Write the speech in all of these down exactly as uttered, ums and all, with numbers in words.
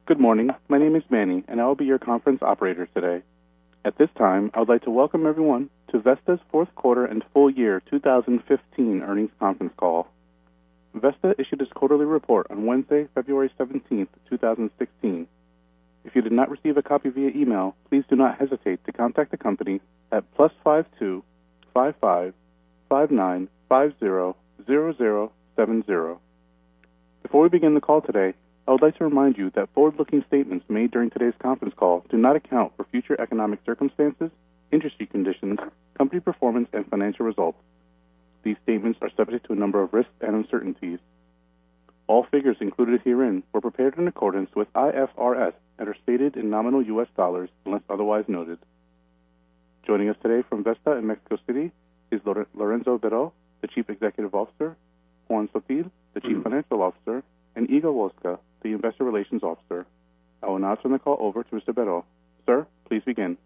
Good morning. My name is Manny, and I will be your conference operator today. At this time, I would like to welcome everyone to Vesta's fourth quarter and full year two thousand fifteen earnings conference call. Vesta issued its quarterly report on Wednesday, February seventeenth, two thousand sixteen. If you did not receive a copy via email, please do not hesitate to contact the company at plus five two five five five nine five zero zero zero seven zero. Before we begin the call today, I would like to remind you that forward-looking statements made during today's conference call do not account for future economic circumstances, industry conditions, company performance, and financial results. These statements are subject to a number of risks and uncertainties. All figures included herein were prepared in accordance with I F R S and are stated in nominal U S dollars unless otherwise noted. Joining us today from Vesta in Mexico City is Lorenzo Berho, the Chief Executive Officer, Juan Sottil, the Chief Financial Officer, and Igor Woska, the Investor Relations Officer. I will now turn the call over to Mister Berho. Sir, please begin.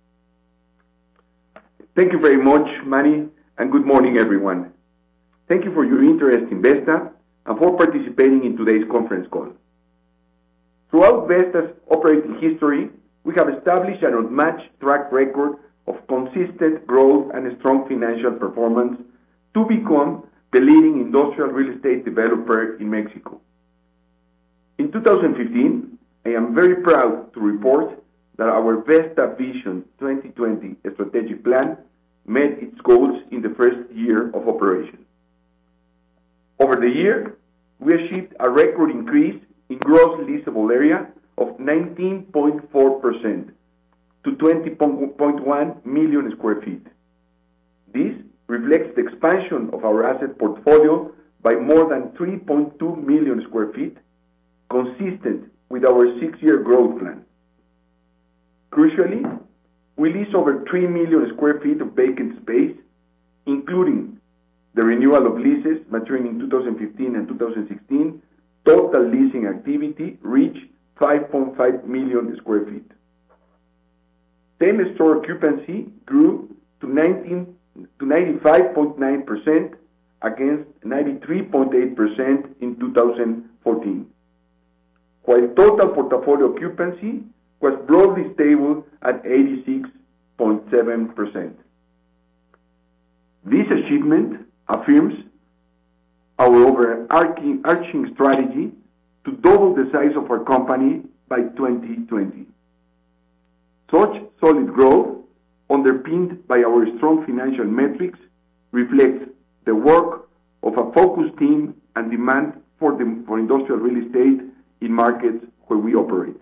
Thank you very much, Manny, and good morning, everyone. Thank you for your interest in Vesta and for participating in today's conference call. Throughout Vesta's operating history, we have established an unmatched track record of consistent growth and strong financial performance to become the leading industrial real estate developer in Mexico. In two thousand fifteen, I am very proud to report that our Vesta Vision twenty twenty strategic plan met its goals in the first year of operation. Over the year, we achieved a record increase in gross leasable area of nineteen point four percent to twenty point one million square feet. This reflects the expansion of our asset portfolio by more than three point two million square feet, consistent with our six-year growth plan. Crucially, we leased over three million square feet of vacant space, including the renewal of leases maturing in two thousand fifteen and two thousand sixteen. Total leasing activity reached five point five million square feet. Same-store occupancy grew to ninety-five point nine percent against ninety-three point eight percent in two thousand fourteen, while total portfolio occupancy was broadly stable at eighty-six point seven percent. This achievement affirms our overarching arching strategy to double the size of our company by twenty twenty. Such solid growth, underpinned by our strong financial metrics, reflects the work of a focused team and demand for, the, for industrial real estate in markets where we operate.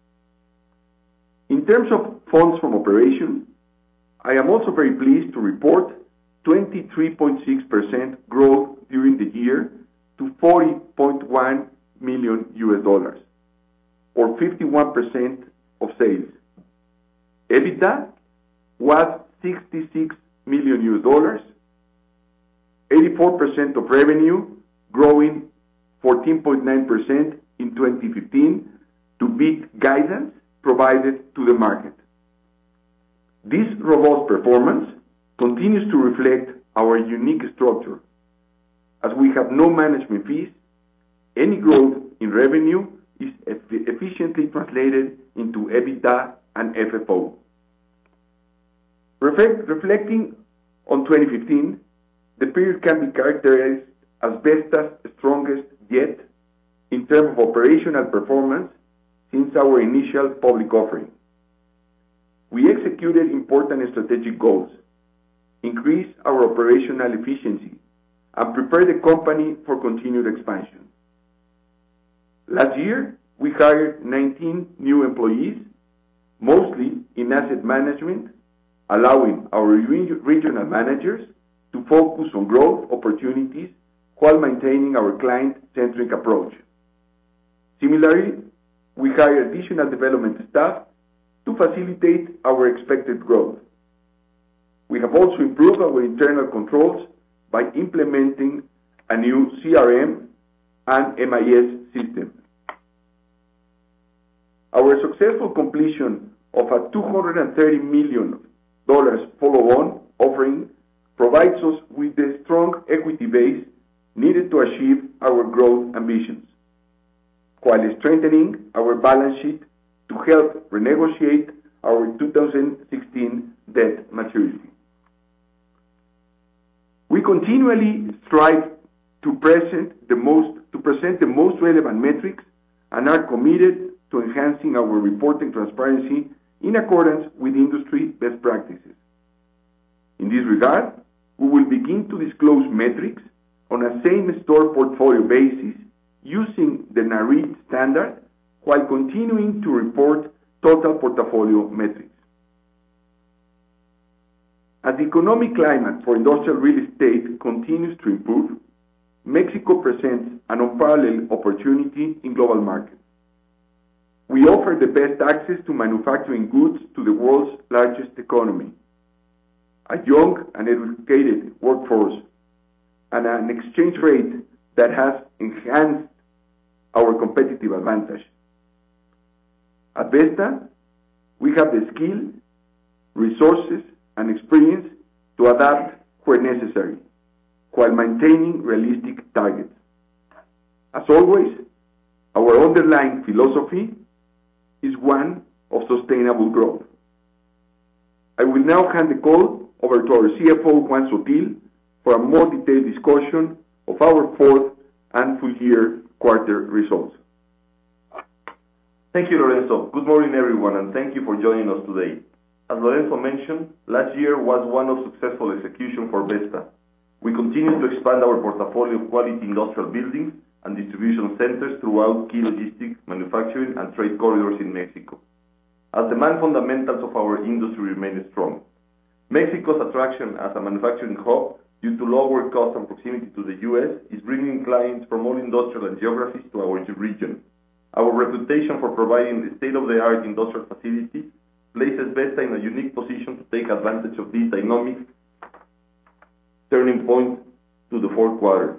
In terms of funds from operation, I am also very pleased to report twenty-three point six percent growth during the year to forty point one million U S dollars, or fifty-one percent of sales. EBITDA was sixty-six million U S dollars, eighty-four percent of revenue, growing fourteen point nine percent in twenty fifteen to beat guidance provided to the market. This robust performance continues to reflect our unique structure, as we have no management fees. Any growth in revenue is eff- efficiently translated into EBITDA and F F O. Reflect, reflecting on twenty fifteen, the period can be characterized as Vesta's strongest yet in terms of operational performance since our initial public offering. We executed important strategic goals, increased our operational efficiency, and prepared the company for continued expansion. Last year, we hired nineteen new employees, mostly in asset management, allowing our regional managers to focus on growth opportunities while maintaining our client-centric approach. Similarly, we hired additional development staff to facilitate our expected growth. We have also improved our internal controls by implementing a new C R M and M I S system. Our successful completion of a two hundred thirty million dollars follow-on offering provides us with the strong equity base needed to achieve our growth ambitions. while strengthening our balance sheet to help renegotiate our two thousand sixteen debt maturity. We continually strive to present the most to present the most relevant metrics and are committed to enhancing our reporting transparency in accordance with industry best practices. In this regard, we will begin to disclose metrics on a same-store portfolio basis using the NAREIT standard while continuing to report total portfolio metrics. As the economic climate for industrial real estate continues to improve, Mexico presents an unparalleled opportunity in global markets. We offer the best access to manufacturing goods to the world's largest economy, a young and educated workforce, and an exchange rate that has enhanced our competitive advantage. At Vesta, we have the skill, resources, and experience to adapt where necessary, while maintaining realistic targets. As always, our underlying philosophy is one of sustainable growth. I will now hand the call over to our C F O, Juan Sottil, for a more detailed discussion of our fourth and full year quarter results. Thank you, Lorenzo. Good morning, everyone, and thank you for joining us today. As Lorenzo mentioned, last year was one of successful execution for Vesta. We continue to expand our portfolio of quality industrial buildings and distribution centers throughout key logistics, manufacturing, and trade corridors in Mexico, as demand fundamentals of our industry remain strong. Mexico's attraction as a manufacturing hub due to lower cost and proximity to the U S is bringing clients from all industrial and geographies to our region. Our reputation for providing state-of-the-art industrial facilities places Vesta in a unique position to take advantage of this dynamic turning point to the fourth quarter.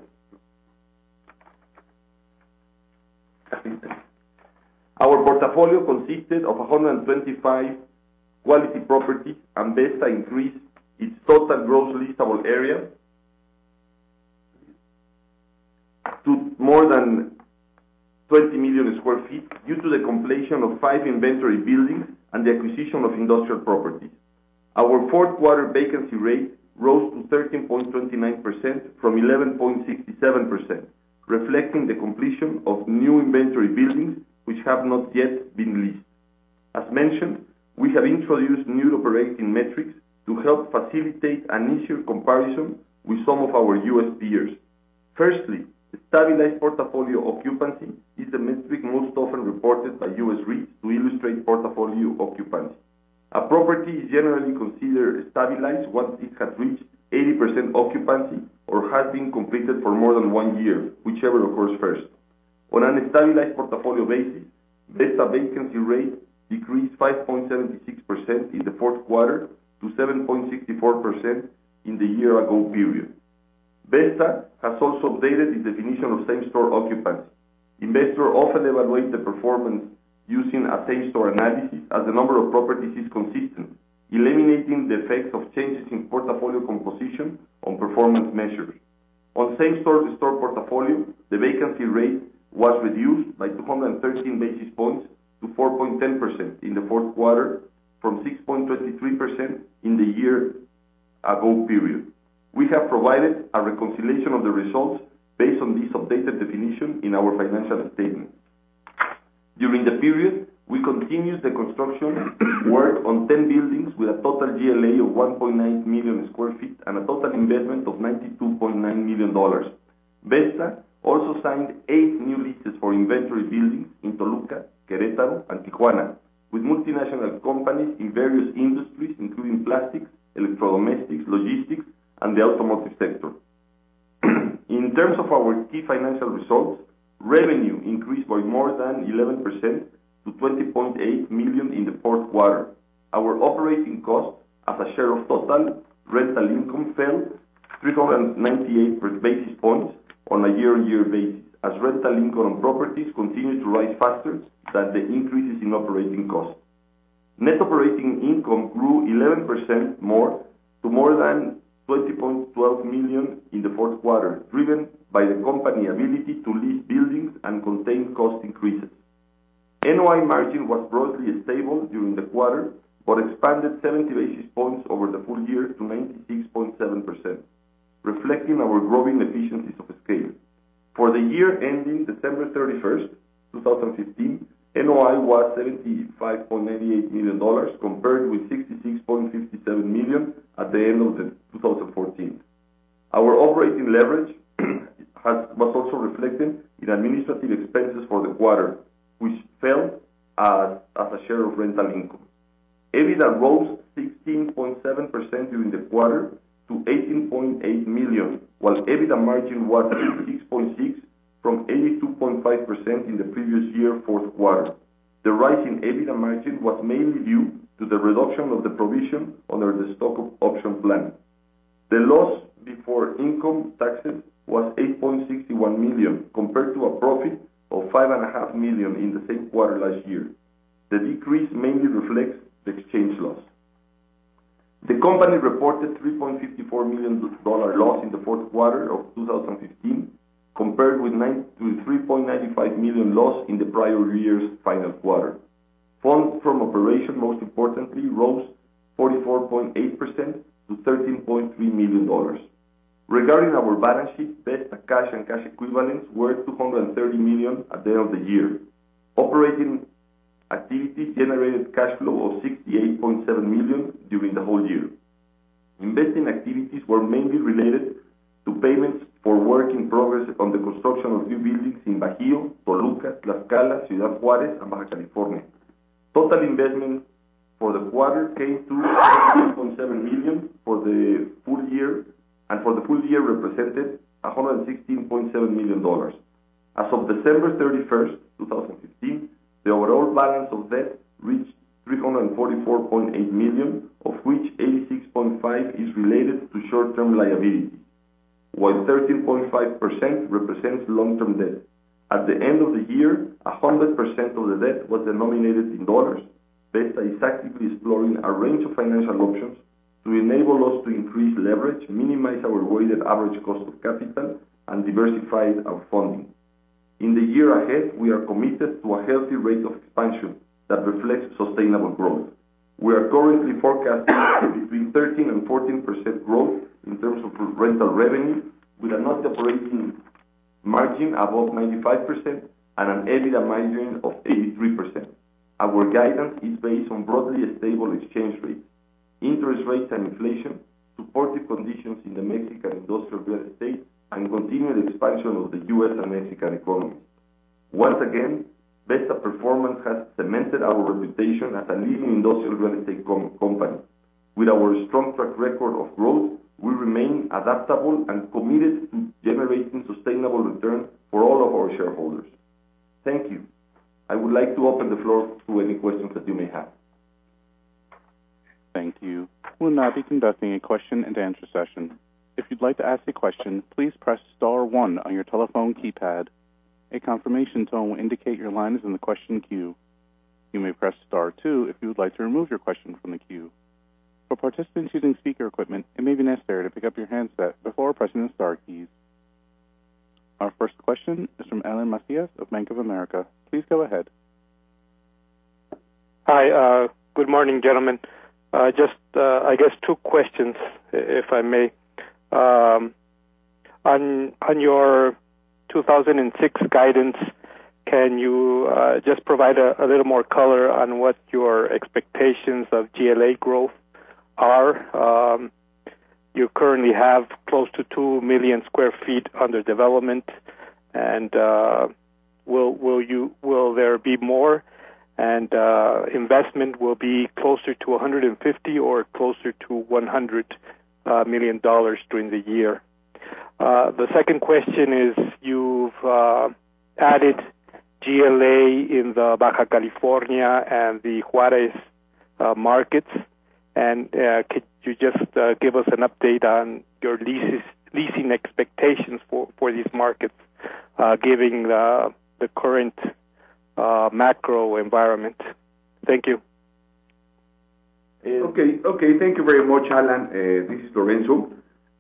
Our portfolio consisted of one hundred twenty-five quality properties, and Vesta increased its total gross leasable area to more than twenty million square feet due to the completion of five inventory buildings and the acquisition of industrial properties. Our fourth quarter vacancy rate rose to thirteen point two nine percent from eleven point six seven percent, reflecting the completion of new inventory buildings which have not yet been leased. As mentioned, we have introduced new operating metrics to help facilitate an easier comparison with some of our U S peers. Firstly, stabilized portfolio occupancy is the metric most often reported by U S REITs to illustrate portfolio occupancy. A property is generally considered stabilized once it has reached eighty percent occupancy or has been completed for more than one year, whichever occurs first. On an stabilized portfolio basis, Vesta vacancy rate decreased five point seven six percent in the fourth quarter to seven point six four percent in the year-ago period. Vesta has also updated its definition of same-store occupancy. Investors often evaluate the performance using a same-store analysis as the number of properties is consistent, eliminating the effects of changes in portfolio composition on performance measures. On same-store store portfolio, the vacancy rate was reduced by two hundred thirteen basis points to four point one zero percent in the fourth quarter from six point two three percent in the year-ago period. We have provided a reconciliation of the results based on this updated definition in our financial statement. During the period, we continued the construction work on ten buildings with a total G L A of one point nine million square feet and a total investment of ninety-two point nine million dollars. Vesta also signed eight new leases for inventory buildings in Toluca, Querétaro, and Tijuana, with multinational companies in various industries, including plastics, electrodomestics, logistics, and the automotive sector. In terms of our key financial results, revenue increased by more than eleven percent to twenty point eight million dollars in the fourth quarter. Our operating costs as a share of total rental income fell three hundred ninety-eight basis points on a year-on-year basis, as rental income on properties continued to rise faster than the increases in operating costs. Net operating income grew eleven percent more to more than twenty point one two million in the fourth quarter, driven by the company's ability to lease buildings and contain cost increases. N O I margin was broadly stable during the quarter, but expanded seventy basis points over the full year to ninety-six point seven percent, reflecting our growing efficiencies of scale. For the year ending December thirty-first, twenty fifteen, N O I was seventy-five point nine eight million dollars compared with sixty-six point five seven million dollars at the end of the twenty fourteen. Our operating leverage has, was also reflected in administrative expenses for the quarter, which fell as, as a share of rental income. EBITDA rose sixteen point seven percent during the quarter to eighteen point eight million dollars, while EBITDA margin was eighty-six point six percent from eighty-two point five percent in the previous year fourth quarter. The rise in EBITDA margin was mainly due to the reduction of the provision under the stock option plan. The loss before income taxes was eight point six one million dollars compared to a profit of five point five million dollars in the same quarter last year. The decrease mainly reflects the exchange loss. The company reported three point five four million dollars loss in the fourth quarter of twenty fifteen, compared with three point nine five million dollars loss in the prior year's final quarter. Funds from operation, most importantly, rose forty-four point eight percent to thirteen point three million dollars. Regarding our balance sheet, Vesta cash and cash equivalents were two hundred thirty million dollars at the end of the year. Operating activities generated cash flow of sixty-eight point seven million dollars during the whole year. Investing activities were mainly related to payments for work in progress on the construction of new buildings in Bajío, Toluca, Tlaxcala, Ciudad Juárez, and Baja California. Total investment for the quarter came to one point seven million dollars for the full year, and for the full year represented one hundred sixteen point seven million dollars. As of December thirty-first, twenty fifteen, the overall balance of debt reached three hundred forty-four point eight million dollars, of which eighty-six point five is related to short-term liabilities, while thirteen point five percent represents long-term debt. At the end of the year, one hundred percent of the debt was denominated in dollars. Vesta is actively exploring a range of financial options to enable us to increase leverage, minimize our weighted average cost of capital, and diversify our funding. In the year ahead, we are committed to a healthy rate of expansion that reflects sustainable growth. We are currently forecasting between thirteen and fourteen percent growth in terms of rental revenue, with a net operating margin above ninety-five percent and an EBITDA margin of eighty-three percent. Our guidance is based on broadly stable exchange rates, interest rates and inflation, supportive conditions in the Mexican industrial real estate, and continued expansion of the U S and Mexican economies. Once again, Vesta performance has cemented our reputation as a leading industrial real estate com- company. With our strong track record of growth, we remain adaptable and committed to generating sustainable return for all of our shareholders. Thank you. I would like to open the floor to any questions that you may have. Thank you. We'll now be conducting a question and answer session. If you'd like to ask a question, please press star one on your telephone keypad. A confirmation tone will indicate your line is in the question queue. You may press star two if you would like to remove your question from the queue. For participants using speaker equipment, it may be necessary to pick up your handset before pressing the star keys. Our first question is from Alan Macias of Bank of America. Please go ahead. Hi, uh, good morning, gentlemen. Uh, just, uh, I guess, two questions, if I may. Um, on on your two thousand six guidance, can you uh, just provide a, a little more color on what your expectations of G L A growth are? Um, you currently have close to two million square feet under development, and uh, will will you will there be more? And uh, investment will be closer to one hundred fifty or closer to one hundred uh, million dollars during the year. Uh, the second question is, you've uh, added G L A in the Baja California and the Juarez uh, markets, and uh, could you just uh, give us an update on your leases, leasing expectations for, for these markets, uh, given uh, the current uh, macro environment? Thank you. Okay, okay. Thank you very much, Alan. Uh, this is Lorenzo.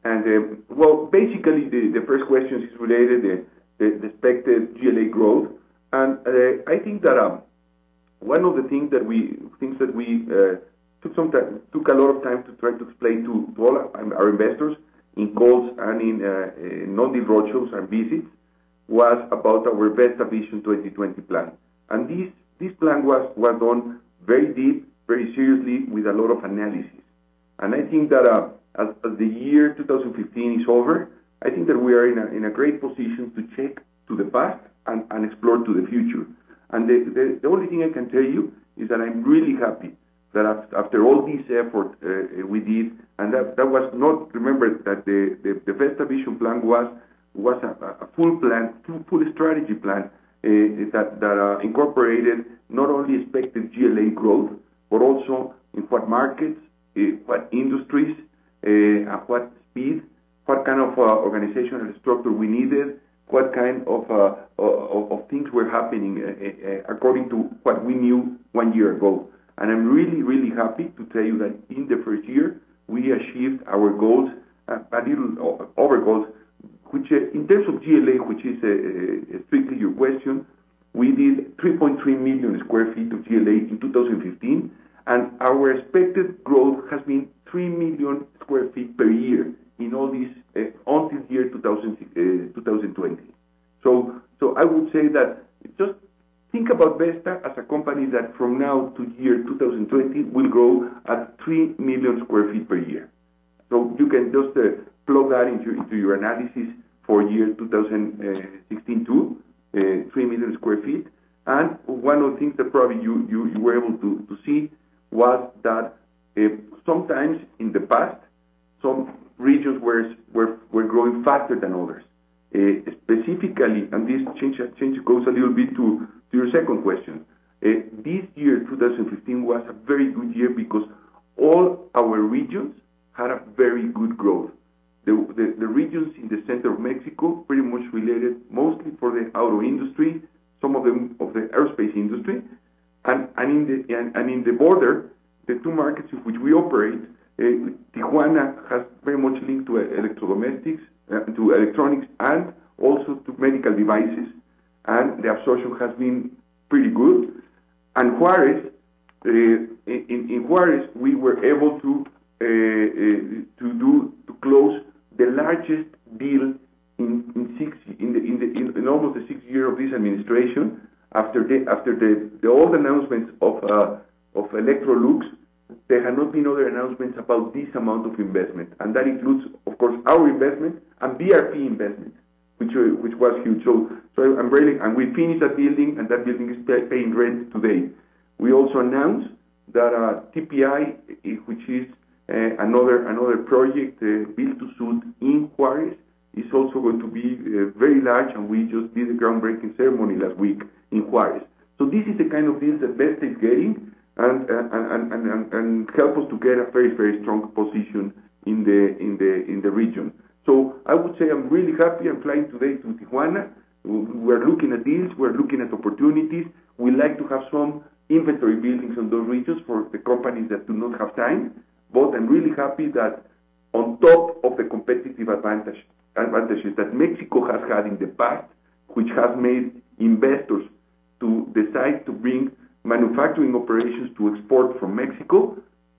And, uh, well, basically, the, the first question is related to the, the expected G L A growth. And uh, I think that um, one of the things that we things that we uh, took some time, took a lot of time to try to explain to, to all our, our investors in calls and in uh, uh, non-deal roadshows and visits was about our Vesta Vision twenty twenty plan. And this this plan was, was done very deep, very seriously, with a lot of analysis. And I think that uh, as, as the year two thousand fifteen is over, I think that we are in a, in a great position to check to the past and, and explore to the future. And the, the, the only thing I can tell you is that I'm really happy that after all this effort uh, we did, and that, that was not, remember that the, the, the Vesta Vision plan was was a, a full plan, full, full strategy plan uh, that, that uh, incorporated not only expected G L A growth, but also in what markets, uh, what industries, uh, at what speed, what kind of uh, organizational structure we needed, what kind of, uh, of, of things were happening uh, uh, according to what we knew one year ago. And I'm really, really happy to tell you that in the first year, we achieved our goals, uh, a little over goals, which uh, in terms of G L A, which is uh, uh, strictly your question, we did three point three million square feet of G L A in two thousand fifteen, and our expected growth has been three million square feet per year in all these uh, until year two thousand, uh, twenty twenty. So, so I would say that just think about Vesta as a company that from now to year two thousand twenty will grow at three million square feet per year. So you can just uh, plug that into, into your analysis for year two thousand sixteen too, uh, three million square feet. And one of the things that probably you, you, you were able to, to see was that uh, sometimes in the past, some regions were, were, were growing faster than others. Uh, specifically, and this change, change goes a little bit to, to your second question. Uh, this year, two thousand fifteen, was a very good year because all our regions had a very good growth. The, the, the regions in the center of Mexico pretty much related mostly for the auto industry, some of them of the aerospace industry, and, and, in, the, and, and in the border, the two markets in which we operate, uh, Tijuana has very much linked to electrodomestics, uh, to electronics, and also to medical devices. And the absorption has been pretty good. And Juarez, uh, in, in Juarez, we were able to uh, uh, to do to close the largest deal in in six in the in the in, in almost the sixth year of this administration. After the after the, the old announcements of uh, of Electrolux, there had not been other announcements about this amount of investment, and that includes, of course, our investment and B R P investment, which uh, which was huge. So so I'm really and we finished that building, and that building is pay, paying rent today. We also announced that uh, T P I, which is uh, another another project uh, built to suit in Juarez, is also going to be uh, very large, and we just did a groundbreaking ceremony last week in Juarez. So this is the kind of deals that Vesta is getting, and and, and, and, and help us to get a very very strong position in the in the in the region. So I would say I'm really happy. I'm flying today to Tijuana. We're looking at deals. We're looking at opportunities. We like to have some inventory buildings in those regions for the companies that do not have time. But I'm really happy that on top of the competitive advantage advantages that Mexico has had in the past, which has made investors to decide to bring manufacturing operations to export from Mexico,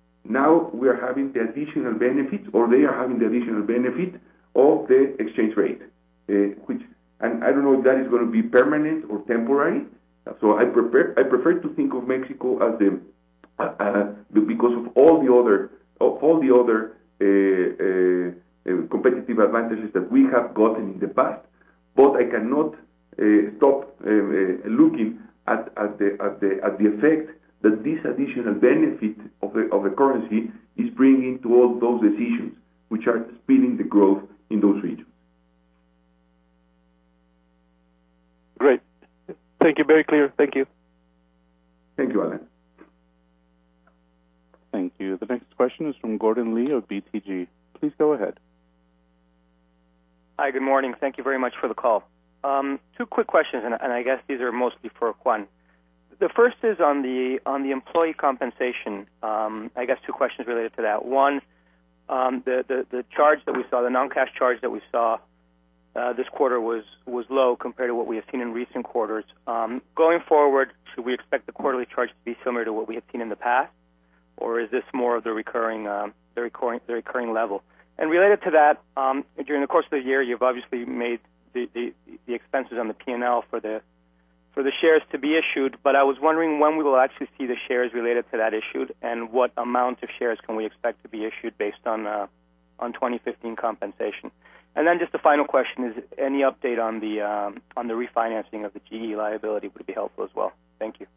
now we are having the additional benefits, or they are having the additional benefit of the exchange rate, uh, which, and I don't know if that is going to be permanent or temporary. So I prefer I prefer to think of Mexico as the uh, uh, because of all the other of all the other uh, uh, uh, competitive advantages that we have gotten in the past, but I cannot uh, stop uh, uh, looking at, at the at the at the effect that this additional benefit of the of the currency is bringing to all those decisions, which are speeding the growth in those regions. Great. Thank you. Very clear. Thank you. Thank you, Alan. Thank you. The next question is from Gordon Lee of B T G. Please go ahead. Hi, good morning. Thank you very much for the call. Um, two quick questions, and, and I guess these are mostly for Juan. The first is on the on the employee compensation. Um, I guess two questions related to that. One, Um, the, the, the charge that we saw, the non-cash charge that we saw uh, this quarter was, was low compared to what we have seen in recent quarters. Um, going forward, should we expect the quarterly charge to be similar to what we have seen in the past, or is this more of the recurring, um, the recurring, the recurring level? And related to that, um, during the course of the year, you've obviously made the, the, the expenses on the P and L for the for the shares to be issued, but I was wondering when we will actually see the shares related to that issued, and what amount of shares can we expect to be issued based on uh, on twenty fifteen compensation. And then just the final question is, any update on the um, on the refinancing of the G E liability would be helpful as well. Thank you.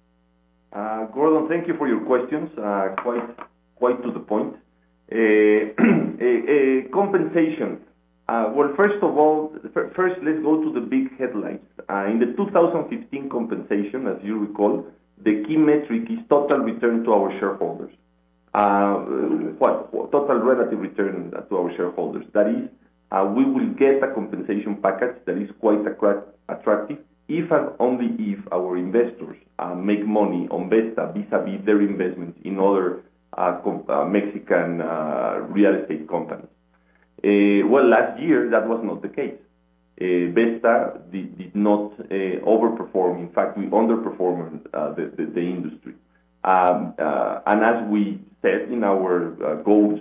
Uh, Gordon, thank you for your questions. Uh, quite quite to the point. Uh, uh, uh, compensation. Uh, well, first of all, first let's go to the big headlines. Uh, in the two thousand fifteen compensation, as you recall, the key metric is total return to our shareholders. Uh, what, what total relative return to our shareholders. That is, uh, we will get a compensation package that is quite attractive, if and only if our investors uh, make money on Vesta vis-a-vis their investments in other uh, uh, Mexican uh, real estate companies. Uh, well, last year that was not the case. Uh, Vesta did, did not uh, overperform. In fact, we underperformed uh, the, the, the industry. Um, uh, and as we said in our uh, goals,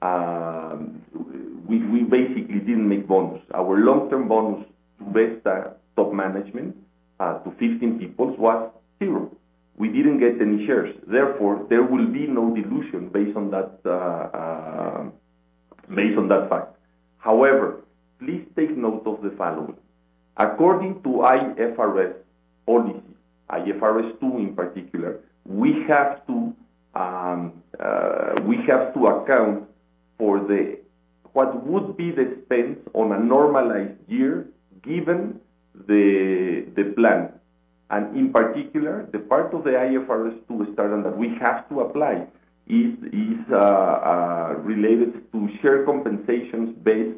um, we, we basically didn't make bonus. Our long-term bonus to Vesta top management, uh, to fifteen people, was zero. We didn't get any shares. Therefore, there will be no dilution based on that uh, uh, based on that fact. However, please take note of the following. According to I F R S policy, I F R S two in particular, we have to um, uh, we have to account for the what would be the expense on a normalized year given the the plan, and in particular, the part of the I F R S two standard that we have to apply is is uh, uh, related to share compensations based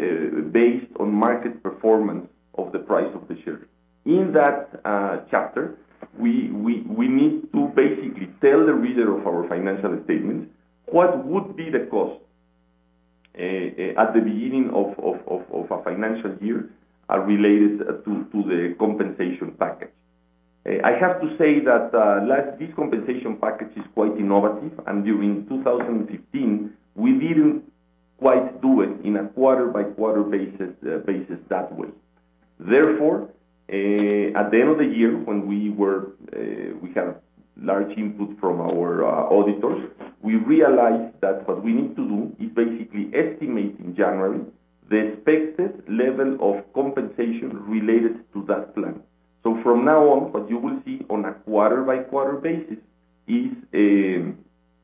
based on market performance of the price of the share. In that uh, chapter, we, we we need to basically tell the reader of our financial statements what would be the cost uh, uh, at the beginning of, of, of, of a financial year uh, related to, to the compensation package. Uh, I have to say that uh, last, this compensation package is quite innovative, and during two thousand fifteen, we didn't quite do it in a quarter-by-quarter basis, uh, basis that way. Therefore, uh, at the end of the year, when we were uh, we had large input from our uh, auditors, we realized that what we need to do is basically estimate in January the expected level of compensation related to that plan. So from now on, what you will see on a quarter-by-quarter basis is um,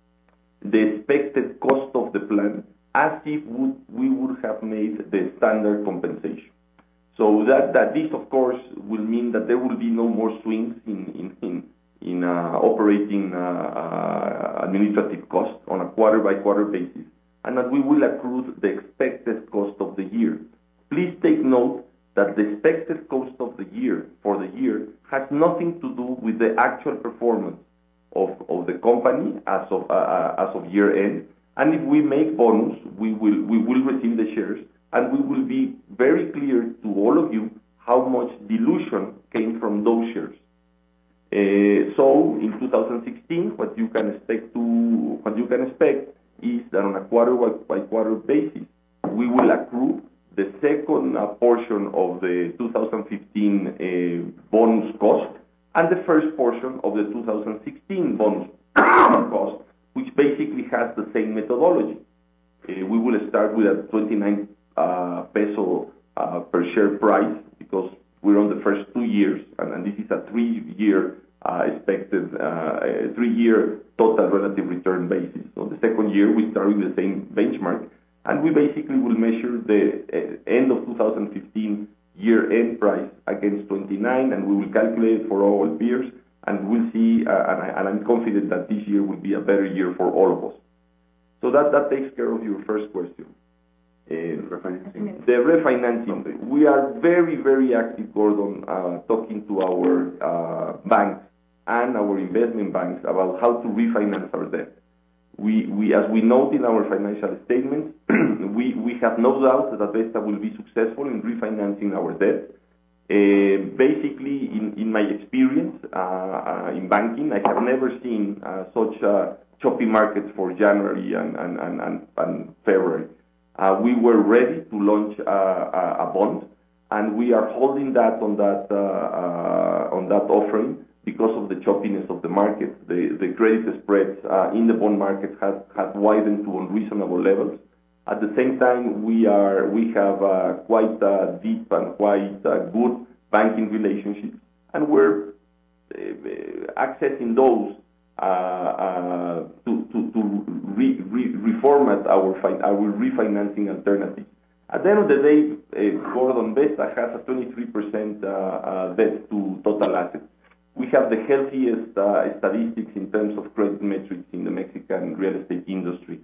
the expected cost of the plan as if would, we would have made the standard compensation. So that, that this, of course, will mean that there will be no more swings in, in, in, in uh, operating uh, uh, administrative costs on a quarter-by-quarter basis, and that we will accrue the expected cost of the year. Please take note that the expected cost of the year for the year has nothing to do with the actual performance of, of the company as of uh, as of year end. And if we make bonus, we will we will receive the shares, and we will be very clear to all of you how much dilution came from those shares. Uh, so in two thousand sixteen, what you can expect to what you can expect is that on a quarter by quarter basis, we will accrue the second uh, portion of the two thousand fifteen uh, bonus cost, and the first portion of the two thousand sixteen bonus cost, which basically has the same methodology. Uh, we will start with a twenty-nine uh, peso uh, per share price, because we're on the first two years, and, and this is a three-year uh, expected, uh, three-year total relative return basis. So the second year, we start with the same benchmark, and we basically will measure the uh, end of two thousand fifteen year-end price against twenty-nine, and we will calculate it for all peers, and we'll see, uh, and, I, and I'm confident that this year will be a better year for all of us. So that, that takes care of your first question. Uh, refinancing. The refinancing. We are very, very active, Gordon, uh, talking to our uh, banks and our investment banks about how to refinance our debt. We, we, as we note in our financial statements, we, we have no doubt that Vesta will be successful in refinancing our debt. Uh, basically, in, in my experience uh, uh, in banking, I have never seen uh, such uh, choppy markets for January and, and, and, and, and February. Uh, we were ready to launch uh, a bond, and we are holding that on that uh, uh, on that offering because of the choppiness of the market. The, the credit spreads uh, in the bond market have, have widened to unreasonable levels. At the same time, we are we have uh, quite uh, deep and quite uh, good banking relationships, and we're uh, accessing those uh, uh, to to, to re, re, reformat our fin our refinancing alternatives. At the end of the day, uh, Gordon, Vesta has a twenty-three percent uh, uh, debt to total assets. We have the healthiest uh, statistics in terms of credit metrics in the Mexican real estate industry.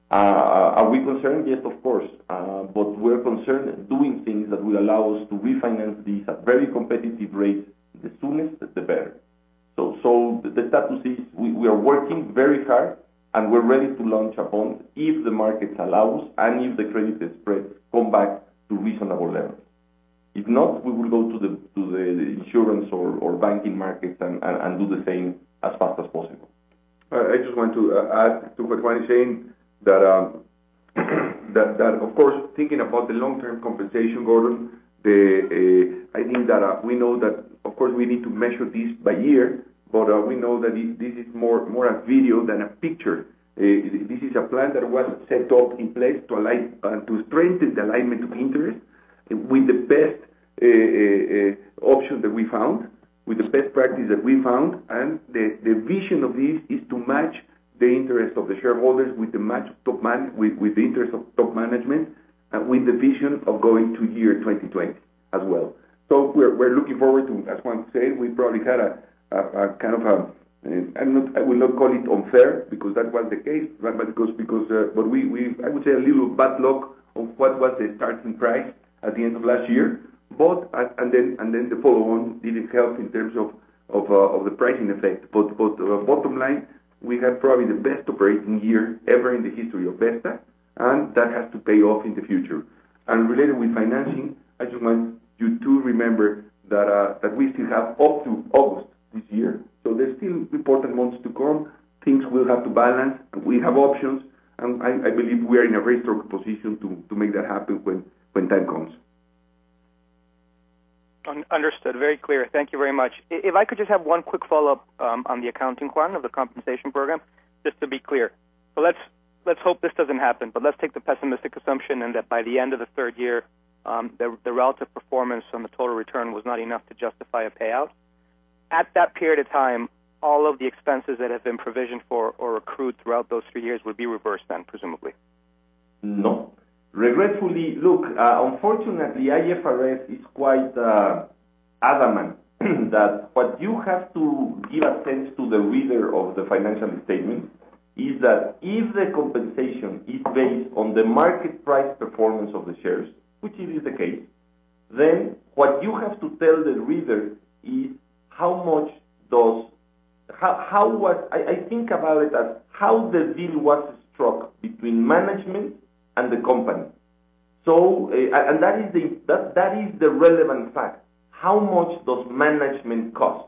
Uh, are we concerned? Yes, of course. Uh, but we're concerned doing things that will allow us to refinance these at very competitive rates. The soonest, the better. So, so the status is we, we are working very hard, and we're ready to launch a bond if the markets allow us and if the credit spreads come back to reasonable levels. If not, we will go to the to the insurance or, or banking markets and, and, and do the same as fast as possible. Uh, I just want to uh, add to what Juan is saying. That, um, that, that of course, thinking about the long-term compensation, Gordon, the, uh, I think that uh, we know that, of course, we need to measure this by year, but uh, we know that it, this is more, more a video than a picture. Uh, this is a plan that was set up in place to, align, uh, to strengthen the alignment of interest with the best uh, uh, option that we found, with the best practice that we found, and the, the vision of this is to match the interest of the shareholders with the match of top man with, with the interest of top management, and with the vision of going to year twenty twenty as well. So we're, we're looking forward to, as Juan said, we probably had a, a, a kind of a, I'm not, I will not call it unfair because that was the case, but because because uh, but we, we I would say a little bad luck of what was the starting price at the end of last year, but and then and then the follow-on didn't help in terms of of, uh, of the pricing effect. But but uh, bottom line, we had probably the best operating year ever in the history of Vesta, and that has to pay off in the future. And related with financing, I just want you to remember that uh, that we still have up to August this year, so there's still important months to come. Things will have to balance, and we have options, and I, I believe we are in a very strong position to, to make that happen when, when time comes. Understood. Very clear. Thank you very much. If I could just have one quick follow-up um, on the accounting, Juan, of the compensation program, just to be clear. So let's let's hope this doesn't happen, but let's take the pessimistic assumption and that by the end of the third year, um, the, the relative performance on the total return was not enough to justify a payout. At that period of time, all of the expenses that have been provisioned for or accrued throughout those three years would be reversed then, presumably. No. Regretfully, look, uh, unfortunately, I F R S is quite uh, adamant that what you have to give a sense to the reader of the financial statement is that if the compensation is based on the market price performance of the shares, which it is the case, then what you have to tell the reader is how much does, how, how was, I, I think about it as how the deal was struck between management and the company. So, uh, and that is the that that is the relevant fact. How much does management cost?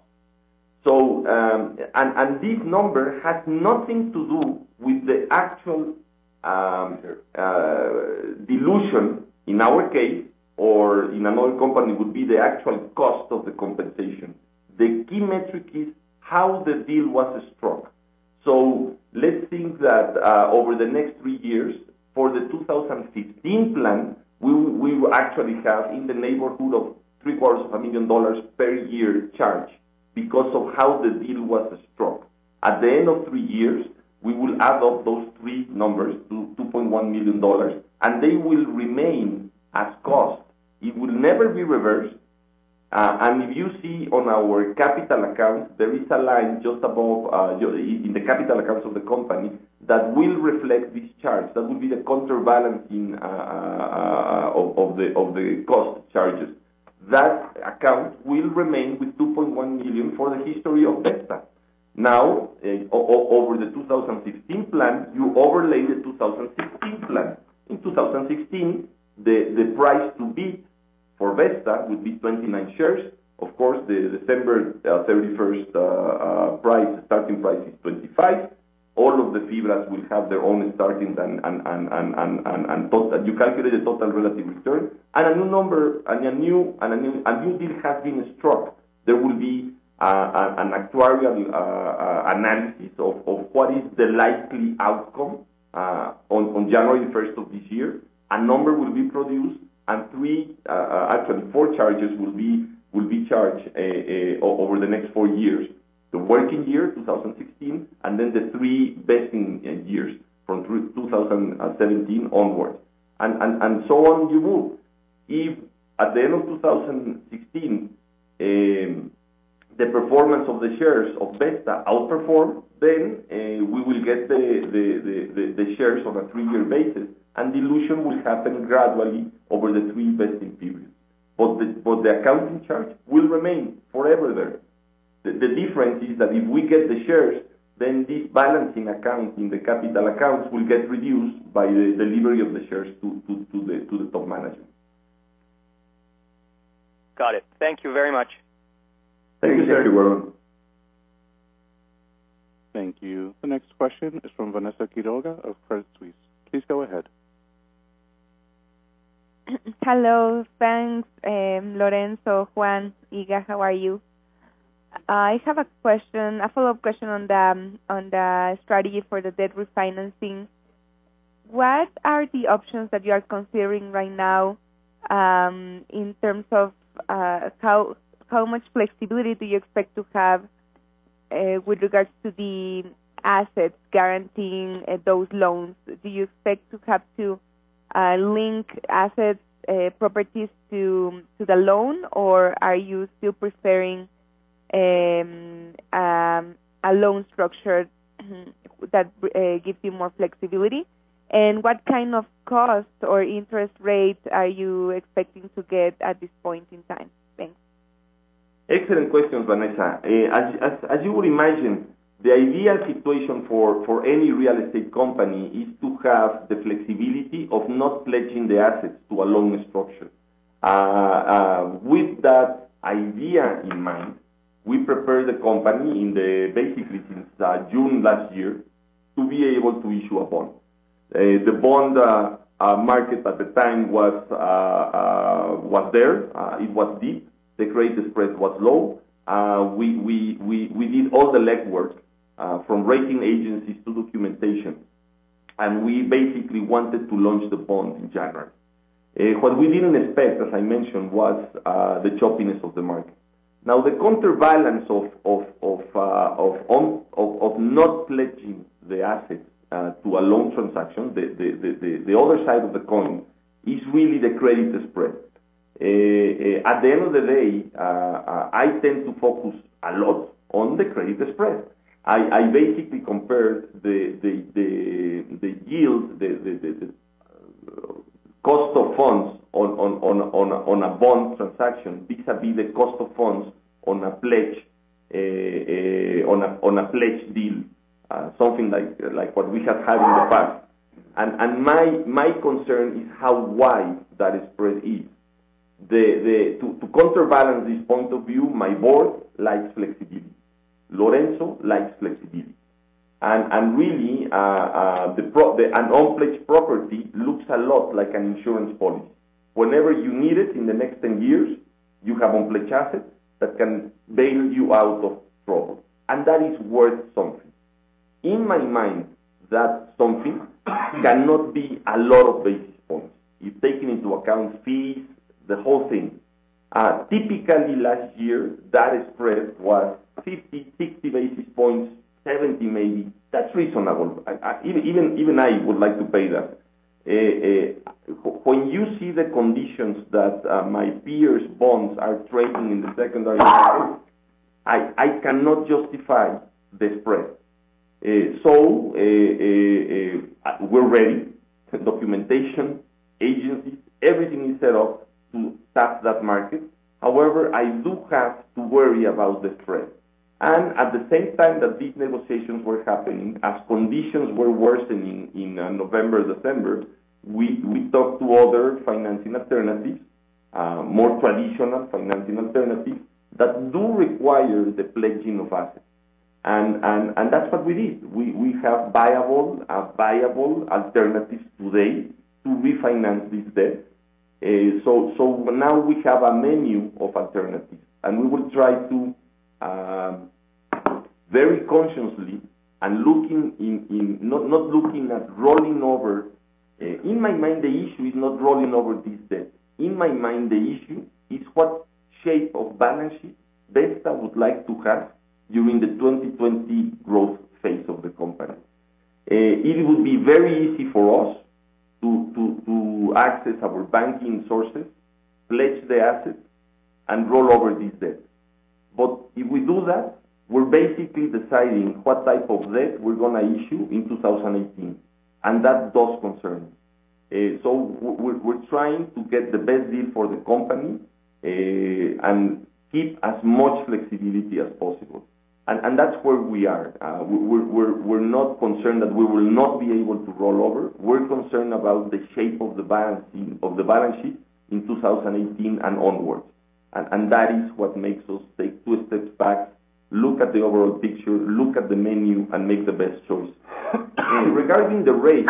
So, um, and and this number has nothing to do with the actual um, uh, dilution in our case, or in another company would be the actual cost of the compensation. The key metric is how the deal was struck. So let's think that uh, over the next three years, for the two thousand fifteen plan, we, we will actually have in the neighborhood of three quarters of a million dollars per year charge because of how the deal was struck. At the end of three years, we will add up those three numbers to two point one million dollars, and they will remain as cost. It will never be reversed. Uh, and if you see on our capital accounts, there is a line just above, uh, in the capital accounts of the company, that will reflect this charge. That will be the counterbalancing uh, uh, of, of, the, of the cost charges. That account will remain with two point one million dollars for the history of Vesta. Now, uh, o- over the two thousand fifteen plan, you overlay the two thousand sixteen plan. In two thousand sixteen, the, the price to beat for Vesta would be twenty-nine shares. Of course, the December uh, thirty-first uh, uh, price, starting price is twenty-five. All of the fibras will have their own starting and and and and and, and, and total. You calculate the total relative return, and a new number and a new and a new a new deal has been struck. There will be uh, an actuarial uh, uh, analysis of, of what is the likely outcome uh, on on January first of this year. A number will be produced, and three, uh, actually four charges will be will be charged uh, uh, over the next four years. The working year, two thousand sixteen, and then the three vesting years from two thousand seventeen onward. And, and, and so on you move. If at the end of two thousand sixteen, um, the performance of the shares of Vesta outperform, then uh, we will get the, the, the, the shares on a three-year basis, and dilution will happen gradually over the three vesting periods. But the, but the accounting charge will remain forever there. The, the difference is that if we get the shares, then this balancing account in the capital accounts will get reduced by the delivery of the shares to, to, to, the, to the top management. Got it. Thank you very much. Thank, Thank you, sir. Sir. Thank you. The next question is from Vanessa Quiroga of Credit Suisse. Please go ahead. Hello. Thanks, um, Lorenzo, Juan, Iga. How are you? I have a question, a follow-up question on the um, on the strategy for the debt refinancing. What are the options that you are considering right now um, in terms of uh, how how much flexibility do you expect to have uh, with regards to the assets guaranteeing uh, those loans? Do you expect to have to uh, link assets, uh, properties to to the loan, or are you still preferring Um, um, a loan structure that uh, gives you more flexibility? And what kind of cost or interest rate are you expecting to get at this point in time? Thanks. Excellent questions, Vanessa. Uh, as, as, as you would imagine, the ideal situation for, for any real estate company is to have the flexibility of not pledging the assets to a loan structure. Uh, uh, with that idea in mind, we prepared the company in the basically since uh, June last year to be able to issue a bond. Uh, the bond uh, uh, market at the time was uh, uh, was there. Uh, it was deep. The credit spread was low. Uh, we, we we we did all the legwork uh, from rating agencies to documentation, and we basically wanted to launch the bond in January. Uh, what we didn't expect, as I mentioned, was uh, the choppiness of the market. Now, the counterbalance of of of uh, of, on, of of not pledging the assets uh, to a loan transaction, the, the the the other side of the coin, is really the credit spread. Uh, uh, at the end of the day, uh, uh, I tend to focus a lot on the credit spread. I, I basically compared the the the, the yield, the the, the, the uh, cost of funds on on on on a, on a bond transaction vis-a-vis the cost of funds on a pledge uh, uh, on a on a pledge deal, uh, something like like what we have had in the past. And and my my concern is how wide that spread is. The the to, to counterbalance this point of view, my board likes flexibility. Lorenzo likes flexibility. And and really, uh, uh, the, pro, the an unpledged property looks a lot like an insurance policy. Whenever you need it in the next ten years, you have unpledged assets that can bail you out of trouble, and that is worth something. In my mind, that something cannot be a lot of basis points. If taking into account fees, the whole thing. Uh, typically, last year that spread was fifty, sixty basis points. seventy maybe. That's reasonable. I, I, even even I would like to pay that. Uh, uh, when you see the conditions that uh, my peers' bonds are trading in the secondary market, I, I cannot justify the spread. Uh, so uh, uh, uh, we're ready. Documentation, agencies, everything is set up to tap that market. However, I do have to worry about the spread. And at the same time that these negotiations were happening, as conditions were worsening in uh, November, December, we, we talked to other financing alternatives, uh, more traditional financing alternatives, that do require the pledging of assets. And, and, and that's what we did. We, we have viable, uh, viable alternatives today to refinance this debt. Uh, so, so now we have a menu of alternatives, and we will try to uh, very consciously and looking in, in not, not looking at rolling over. Uh, in my mind, the issue is not rolling over this debt. In my mind, the issue is what shape of balance sheet Vesta would like to have during the twenty twenty growth phase of the company. Uh, it would be very easy for us to, to, to access our banking sources, pledge the assets, and roll over this debt. But if we do that, we're basically deciding what type of debt we're going to issue in two thousand eighteen, and that does concern us. Uh, so we're, we're trying to get the best deal for the company uh, and keep as much flexibility as possible. And, and that's where we are. Uh, we're, we're, we're not concerned that we will not be able to roll over. We're concerned about the shape of the balance sheet, of the balance sheet in two thousand eighteen and onwards. And, and that is what makes us take two steps back, look at the overall picture, look at the menu, and make the best choice. Regarding the rate,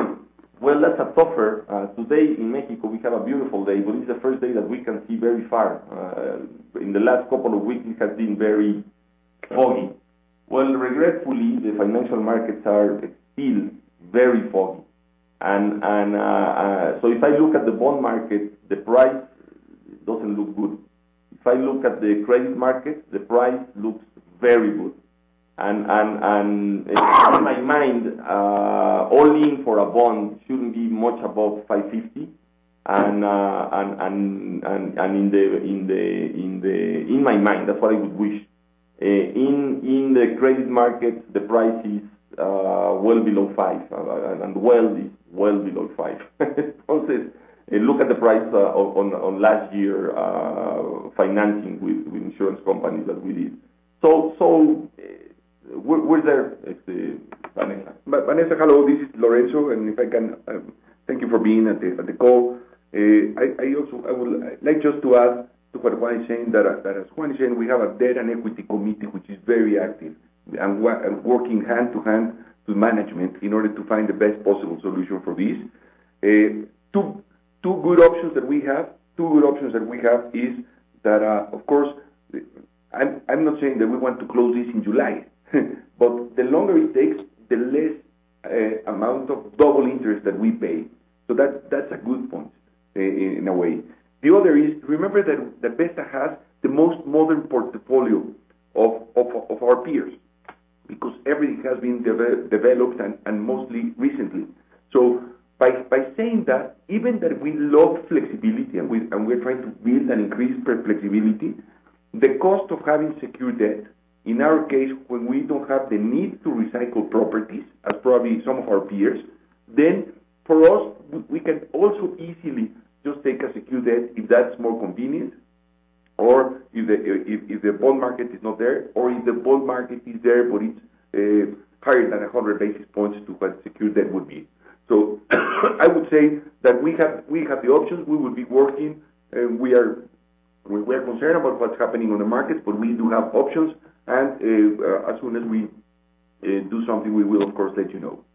well, that's a tougher. Uh, today in Mexico we have a beautiful day, but it's the first day that we can see very far. Uh, in the last couple of weeks it has been very foggy. Well, regretfully, the financial markets are still very foggy. And, and uh, uh, so if I look at the bond market, the price doesn't look good. If I look at the credit market, the price looks very good. And, and, and in my mind, uh, all in for a bond shouldn't be much above five fifty. And, uh, and, and, and, and in the, in the, in the, in my mind, that's what I would wish. Uh, in in the credit market, the price is uh, well below five, uh, and well is well below five. Entonces, uh, look at the price uh, on on last year uh, financing with, with insurance companies that we did. So so uh, we're, we're there. Este, Vanessa. Vanessa, hello. This is Lorenzo, and if I can, um, thank you for being at the at the call. Uh, I, I also I would like just to add to what Juan is saying, that, that as Juan is saying, we have a debt and equity committee which is very active and, and working hand to hand to management in order to find the best possible solution for this. Uh, two two good options that we have, two good options that we have is that, uh, of course, I'm, I'm not saying that we want to close this in July, but the longer it takes, the less uh, amount of double interest that we pay. So that that's a good point uh, in, in a way. The other is, remember that, that Vesta has the most modern portfolio of, of, of our peers, because everything has been de- developed and, and mostly recently. So by, by saying that, even that we love flexibility and, we, and we're trying to build and increase flexibility, the cost of having secure debt, in our case, when we don't have the need to recycle properties, as probably some of our peers, then for us, we can also easily just take a secure debt if that's more convenient, or if the if, if the bond market is not there, or if the bond market is there but it's uh, higher than one hundred basis points to what secure debt would be. So I would say that we have we have the options. We will be working. Uh, we are we, we are concerned about what's happening on the markets, but we do have options. And uh, uh, as soon as we uh, do something, we will of course let you know.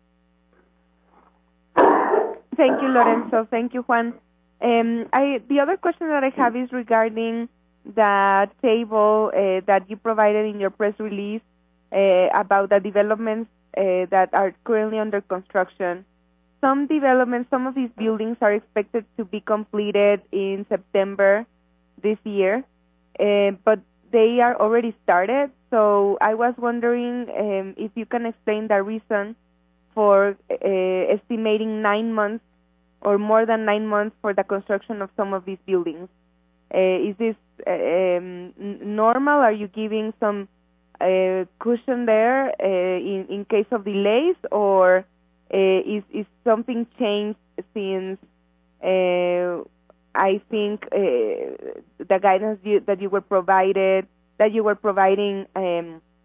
Thank you, Lorenzo. Thank you, Juan. Um, I, the other question that I have is regarding the table uh, that you provided in your press release uh, about the developments uh, that are currently under construction. Some developments, some of these buildings are expected to be completed in September this year, uh, but they are already started. So I was wondering um, if you can explain the reason for uh, estimating nine months or more than nine months for the construction of some of these buildings. Uh, is this uh, um, normal? Are you giving some uh, cushion there uh, in, in case of delays, or uh, is, is something changed since uh, I think uh, the guidance you, that you were provided, that you were providing um,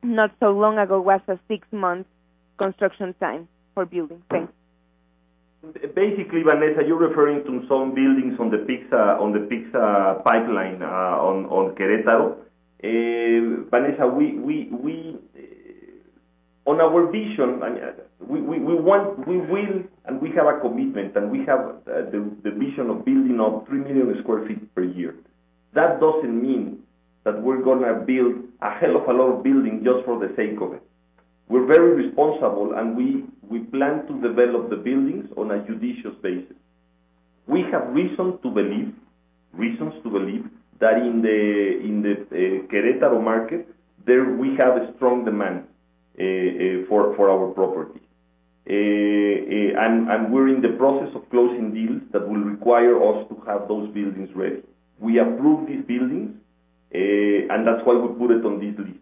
not so long ago was a six-month construction time for buildings. Thanks. Basically, Vanessa, you're referring to some buildings on the PIXA on the PIXA pipeline uh, on on Querétaro. Uh, Vanessa, we we we uh, on our vision, uh, we, we we want we will and we have a commitment and we have uh, the the vision of building up three million square feet per year. That doesn't mean that we're gonna build a hell of a lot of buildings just for the sake of it. We're very responsible, and we, we plan to develop the buildings on a judicious basis. We have reason to believe, reasons to believe that in the in the uh, Querétaro market, there we have a strong demand uh, uh, for for our property, uh, uh, and and we're in the process of closing deals that will require us to have those buildings ready. We approve these buildings, uh, and that's why we put it on this list.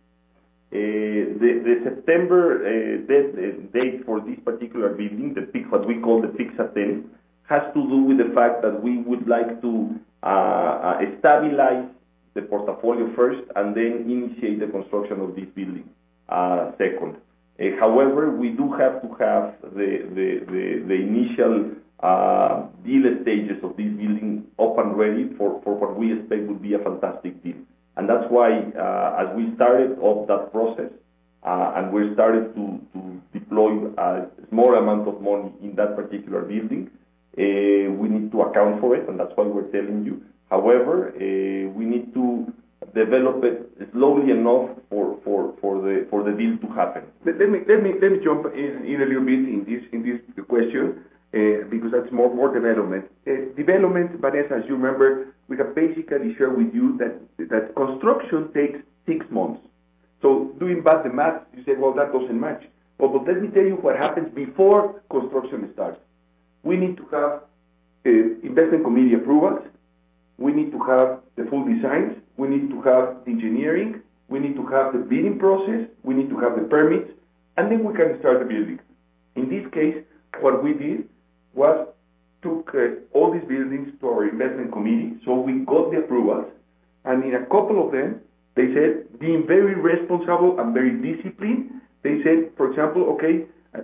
Uh, the, the September uh, date, uh, date for this particular building, the PIX, what we call the PIXA ten, has to do with the fact that we would like to uh, uh, stabilize the portfolio first and then initiate the construction of this building uh, second. Uh, however, we do have to have the, the, the, the initial uh, deal stages of this building up and ready for, for what we expect would be a fantastic deal. And that's why, uh, as we started off that process, uh, and we started to, to deploy a small amount of money in that particular building, uh, we need to account for it, and that's why we're telling you. However, uh, we need to develop it slowly enough for, for, for the for the deal to happen. Let, let me let me let me jump in, in a little bit in this in this question uh, because that's more more development. Uh, development, Vanessa, as you remember, we have basically shared with you that that construction takes six months. So doing back the math, you say, well, that doesn't match. Well, but let me tell you what happens before construction starts. We need to have uh, investment committee approvals. We need to have the full designs. We need to have engineering. We need to have the bidding process. We need to have the permits, and then we can start the building. In this case, what we did was took uh, all these buildings to our investment committee, so we got the approvals, and in a couple of them, they said, being very responsible and very disciplined, they said, for example, okay,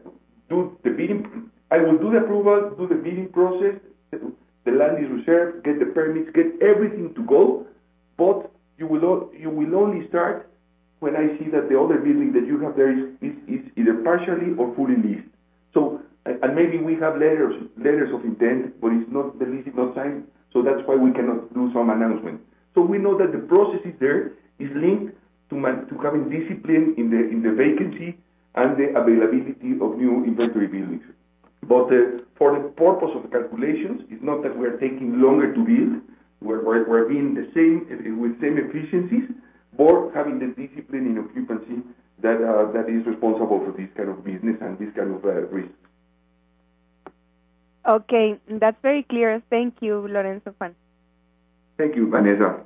do the bidding, I will do the approval, do the bidding process, the land is reserved, get the permits, get everything to go, but you will you will only start when I see that the other building that you have there is, is, is either partially or fully leased. So, and maybe we have letters letters of intent, but it's not the lease is not signed, so that's why we cannot do some announcement. So we know that the process is there, is linked to man, to having discipline in the in the vacancy and the availability of new inventory buildings. But uh, for the purpose of the calculations, it's not that we're taking longer to build. We're, we're, we're being the same with same efficiencies, but having the discipline in occupancy that uh, that is responsible for this kind of business and this kind of uh, risks. Okay, that's very clear. Thank you, Lorenzo Juan. Thank you, Vanessa.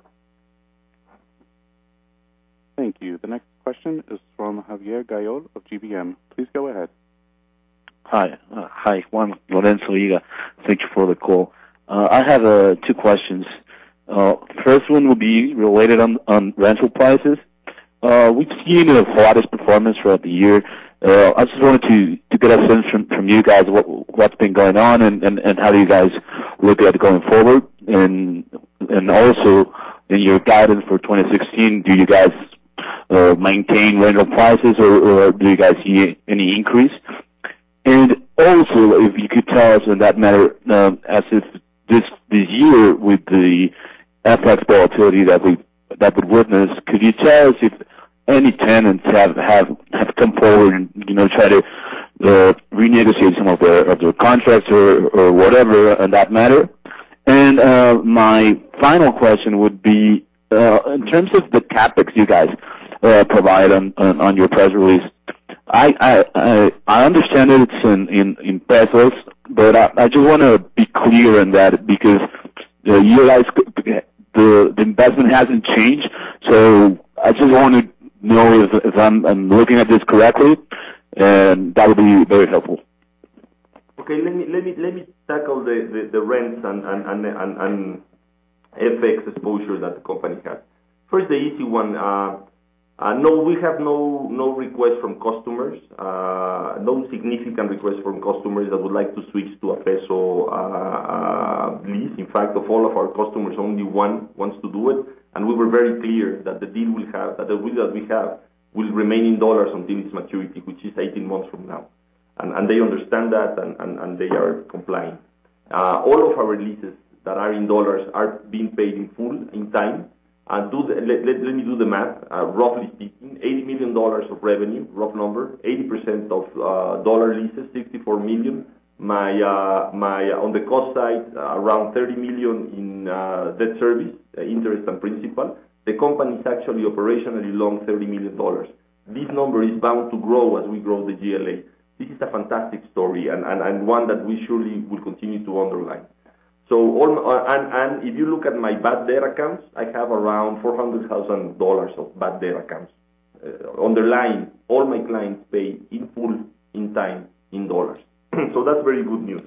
Thank you. The next question is from Javier Gayol of G B M. Please go ahead. Hi, uh, hi, Juan Lorenzo Iga. Thank you for the call. Uh, I have uh, two questions. Uh, first one will be related on, on rental prices. Uh, we've seen a flattest performance throughout the year. Uh, I just wanted to, to get a sense from, from you guys what, what's been going on and, and, and how do you guys look at it going forward. And and also, in your guidance for twenty sixteen, do you guys uh, maintain rental prices or, or do you guys see any increase? And also, if you could tell us on that matter, um, as if this this year with the F X volatility that we that would witness, could you tell us if any tenants have have, have come forward and you know try to uh, renegotiate some of their of their contracts or or whatever on that matter? And uh, my final question would be uh, in terms of the capex you guys uh, provide on, on on your press release. I, I I understand that it's in, in, in pesos, but I, I just want to be clear on that because uh, you guys, the, the investment hasn't changed. So I just want to know if, if I'm, I'm looking at this correctly, and that would be very helpful. Okay, let me let me let me tackle the, the, the rents and and, and and and F X exposure that the company has. First, the easy one. Uh, Uh, no, we have no no requests from customers, uh, no significant requests from customers that would like to switch to a peso uh, uh, lease. In fact, of all of our customers, only one wants to do it, and we were very clear that the deal will have, that the deal that we have will remain in dollars until its maturity, which is eighteen months from now. And, and they understand that, and, and, and they are complying. Uh, all of our leases that are in dollars are being paid in full, in time. Uh, do the, let, let, let me do the math. Uh, roughly speaking, eighty million dollars of revenue, rough number, eighty percent of uh, dollar leases, sixty-four million. My, uh, my uh, on the cost side, uh, around thirty million in uh, debt service, uh, interest and principal. The company is actually operationally long thirty million dollars. This number is bound to grow as we grow the G L A. This is a fantastic story, and, and, and one that we surely will continue to underline. So, all, uh, and, and if you look at my bad debt accounts, I have around four hundred thousand dollars of bad debt accounts. Uh, underlying, all my clients pay in full, in time, in dollars. So that's very good news.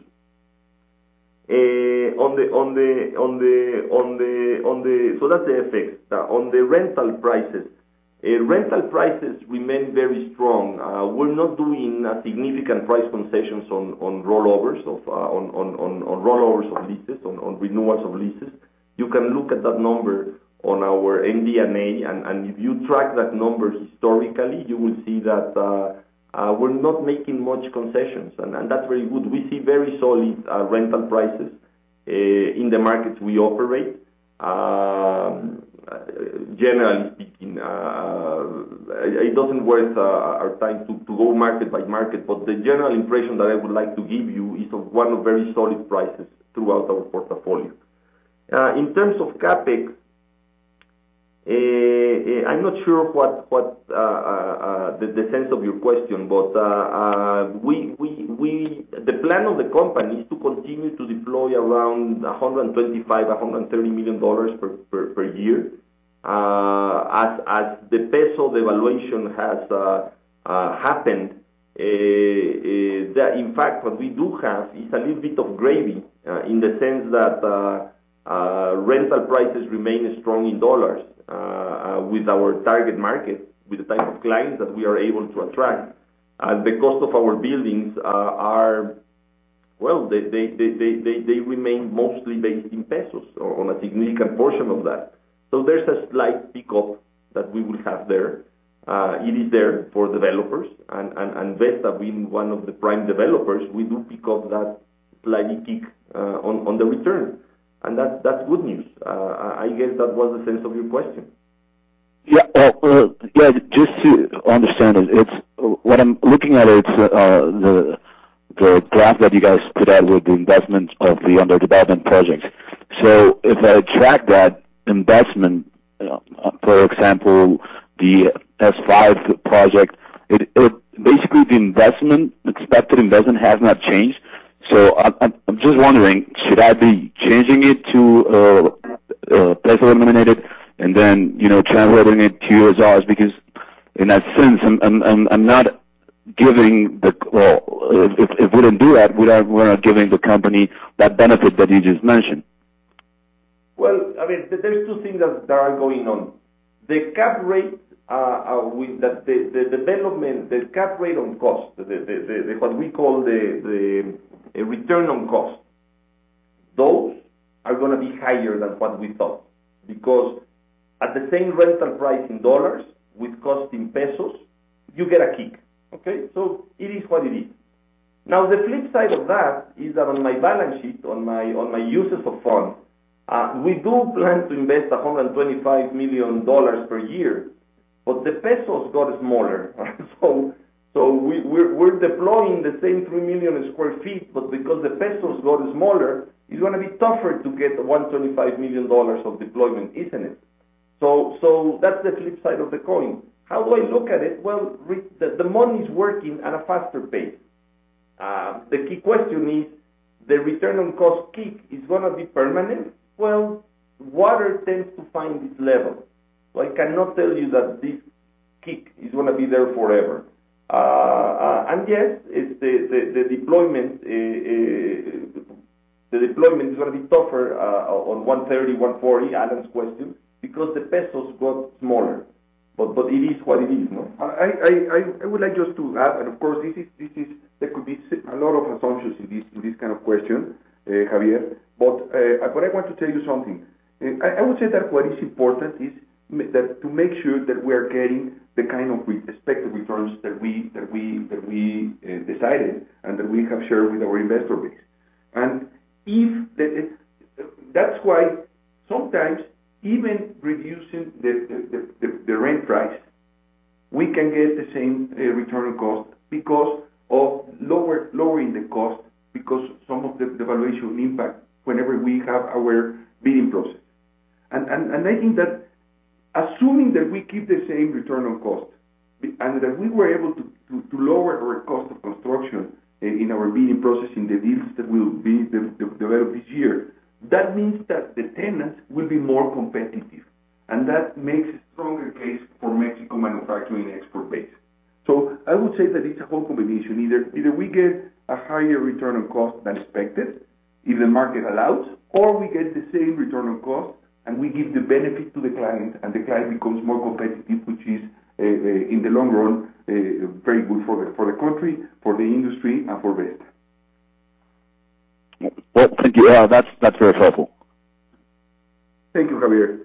Uh, on the on the on the on the on the so that's the effects. Uh, on the rental prices, uh, rental prices remain very strong. Uh, we're not doing uh, significant price concessions on, on rollovers of uh, on, on, on, on rollovers of leases, on, on renewals of leases. You can look at that number on our M D and A, and, and if you track that number historically, you will see that uh, uh, we're not making much concessions, and, and that's very good. We see very solid uh, rental prices uh, in the markets we operate. Um, Uh, generally speaking, uh, it doesn't worth uh, our time to, to go market by market, but the general impression that I would like to give you is of one of very solid prices throughout our portfolio. Uh, in terms of CapEx, uh, I'm not sure what what uh, uh, the, the sense of your question, but uh, uh, we we we the plan of the company is to continue to deploy around one hundred twenty-five, one hundred thirty million dollars per, per per year. Uh, as as the peso devaluation has uh, uh, happened, uh, uh, that in fact what we do have is a little bit of gravy uh, in the sense that uh, uh, rental prices remain strong in dollars. Uh, uh, with our target market, with the type of clients that we are able to attract. And the cost of our buildings uh, are, well, they, they, they, they, they remain mostly based in pesos, or on a significant portion of that. So there's a slight pickup that we will have there. Uh, it is there for developers, and, and, and Vesta being one of the prime developers, we do pick up that slightly kick uh, on, on the return. And that's, that's good news. Uh, I guess that was the sense of your question. Yeah, well, uh, yeah, just to understand it, it's, what I'm looking at, it's uh, the the graph that you guys put out with the investment of the under development projects. So if I track that investment, uh, for example, the S five project, it, it basically the investment, expected investment has not changed. So I'm, I'm just wondering, should I be changing it to uh, uh, peso denominated and then, you know, translating it to U S dollars? Because in that sense, I'm, I'm, I'm not giving the, well, if, if we didn't do that, we are, we're not giving the company that benefit that you just mentioned. Well, I mean, there's two things that, that are going on. The cap rate, uh, uh, with that the, the development, the cap rate on cost, the, the, the, the what we call the, the a return on cost, those are going to be higher than what we thought, because at the same rental price in dollars with cost in pesos, you get a kick. Okay, so it is what it is. Now the flip side of that is that on my balance sheet, on my on my uses of funds, uh, we do plan to invest one hundred twenty-five million dollars per year, but the pesos got smaller, so. So we, we're, we're deploying the same three million square feet, but because the pesos got smaller, it's going to be tougher to get one hundred twenty-five million dollars of deployment, isn't it? So, so that's the flip side of the coin. How do I look at it? Well, the, the money is working at a faster pace. Uh, the key question is, the return on cost kick is going to be permanent? Well, water tends to find its level. So I cannot tell you that this kick is going to be there forever. Uh, uh, and yes, it's the, the, the deployment uh, uh, the deployment is going to be tougher uh, on one thirty, one forty, Alan's question, because the pesos got smaller. but but it is what it is, no? I, I, I, I would like just to add, and of course this is this is there could be a lot of assumptions in this in this kind of question, uh, Javier. But uh, but I want to tell you something. Uh, I, I would say that what is important is that to make sure that we are getting the kind of re- expected returns that we that we that we uh, decided and that we have shared with our investor base. And if the, that's why sometimes even reducing the, the, the, the rent price, we can get the same uh, return on cost because of lower lowering the cost because some of the, the valuation impact whenever we have our bidding process. And, and, and I think that assuming that we keep the same return on cost and that we were able to, to, to lower our cost of construction uh, in our bidding process in the deals that will be de- de- developed this year, that means that the tenants will be more competitive, and that makes a stronger case for Mexico manufacturing export base. So I would say that it's a whole combination. Either either we get a higher return on cost than expected, if the market allows, or we get the same return on cost and we give the benefit to the client, and the client becomes more competitive, which is uh, uh, in the long run uh, very good for the for the country, for the industry, and for Vesta. Well, thank you. Uh, that's that's very helpful. Thank you, Javier.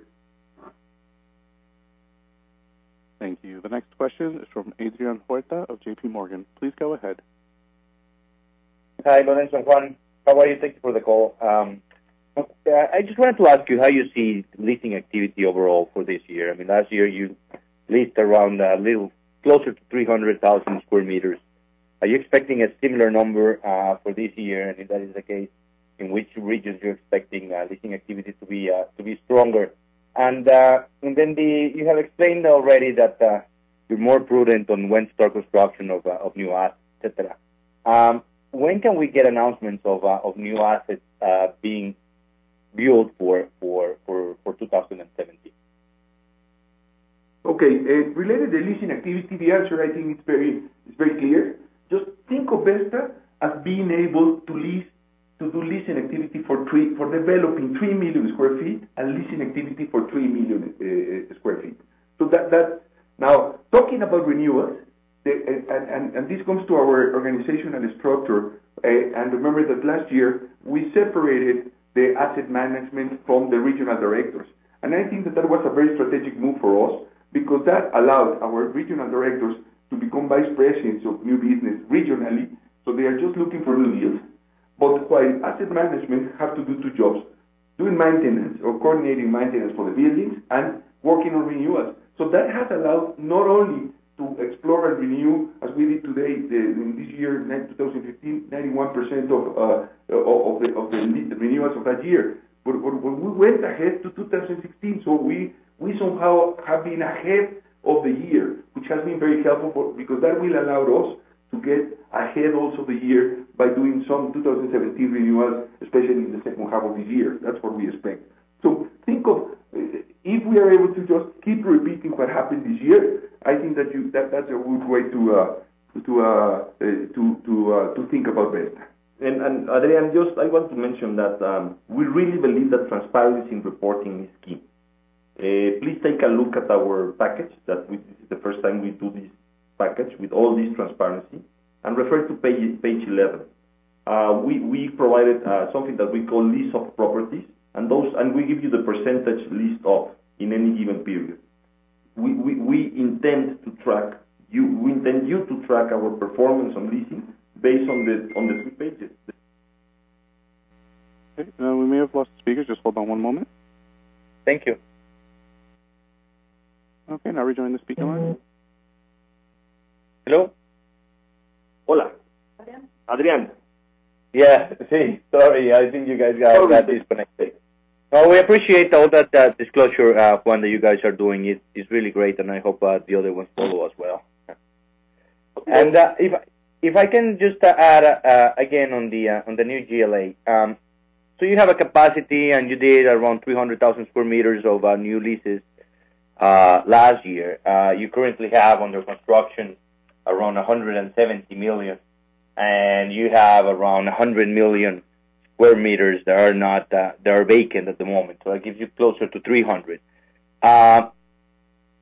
Thank you. The next question is from Adrian Huerta of J P Morgan. Please go ahead. Hi, Lorenzo and Juan. How are you? Thank you for the call. Um, I just wanted to ask you how you see leasing activity overall for this year. I mean, last year you leased around a little closer to three hundred thousand square meters. Are you expecting a similar number uh, for this year? And if that is the case, in which regions you're expecting uh, leasing activity to be uh, to be stronger? And uh, and then the you have explained already that uh, you're more prudent on when to start construction of uh, of new assets, et cetera. Um, when can we get announcements of uh, of new assets uh, being built for for for for two thousand seventeen? Okay, uh, related to leasing activity, the answer I think is very is very clear. Just think of Vesta as being able to lease to do leasing activity for three for developing three million square feet and leasing activity for three million uh, square feet. So that that now talking about renewals, the, and, and and this comes to our organizational structure. Uh, and remember that last year we separated the asset management from the regional directors, and I think that that was a very strategic move for us because that allowed our regional directors to become vice presidents of new business regionally. So they are just looking for new deals. But while asset management have to do two jobs, doing maintenance or coordinating maintenance for the buildings and working on renewals. So that has allowed not only to explore and renew, as we did today, the, in this year, twenty fifteen, ninety-one percent of, uh, of, the, of the renewals of that year. But, but, but we went ahead to two thousand sixteen, so we, we somehow have been ahead of the year, which has been very helpful for, because that will allow us to get ahead also the year by doing some two thousand seventeen renewals, especially in the second half of the year. That's what we expect. So think of, uh, if we are able to just keep repeating what happened this year, I think that you that, that's a good way to uh, to uh, uh, to to uh, to think about Vesta. And, and Adrian, just I want to mention that um, we really believe that transparency in reporting is key. Uh, please take a look at our package. That we, this is the first time we do this package with all this transparency, and refer to page page eleven. Uh, we we provided uh, something that we call list of properties, and those and we give you the percentage list of in any given period. We we, we intend to track you. We intend you to track our performance on leasing based on the on the three pages. Okay, uh, we may have lost the speaker. Just hold on one moment. Thank you. Okay, now rejoin the speaker line. Hello? Hola. Adrian. Yeah, see, sorry, I think you guys got, got disconnected. No, we appreciate all that uh, disclosure, uh, Juan, that you guys are doing. It, it's really great, and I hope uh, the other ones follow as well. And uh, if if I can just uh, add uh, again on the uh, on the new G L A, um, so you have a capacity, and you did around three hundred thousand square meters of uh, new leases uh, last year. Uh, you currently have under construction around one hundred seventy million, and you have around one hundred million square meters that are not uh, that are vacant at the moment. So that gives you closer to three hundred. Uh,